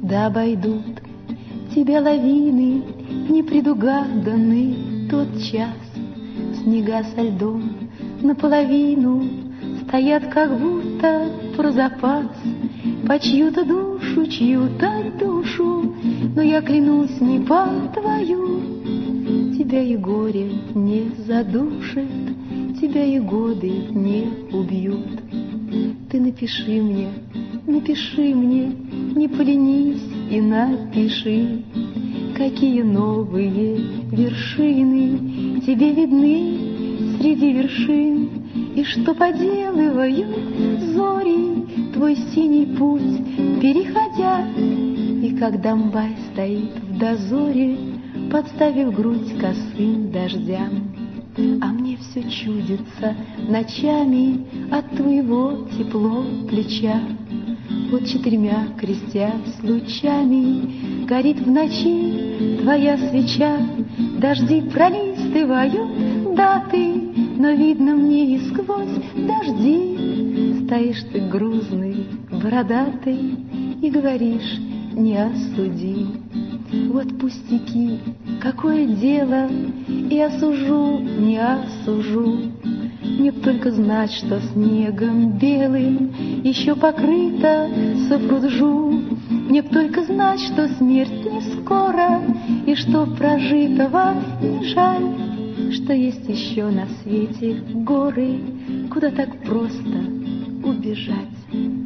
да обойдут тебя лавины, непредугаданный тот час. Снега со льдом наполовину стоят как будто про запас, по чью-то душу, чью-то душу, но я клянусь, не по твою. Тебя и горе не задушит, тебя и годы не убьют. Ты напиши мне, не поленись и напиши, какие новые вершины тебе видны среди вершин, и что поделывают зори твой синий путь переходя. И как Домбай стоит в дозоре, подставив грудь косым дождям. А мне все чудится ночами от твоего тепло плеча. Вот 4 крестясь лучами горит в ночи твоя свеча. Дожди пролистывают даты, но видно мне и сквозь дожди. Стоишь ты грузный, бородатый и говоришь: не осуди. Вот пустяки, какое дело, и осужу, не осужу. Мне б только знать, что снегом белым еще покрыта Сафруджу. Мне б только знать, что смерть не скоро, и что прожитого не жаль, что есть еще на свете горы, куда так просто убежать.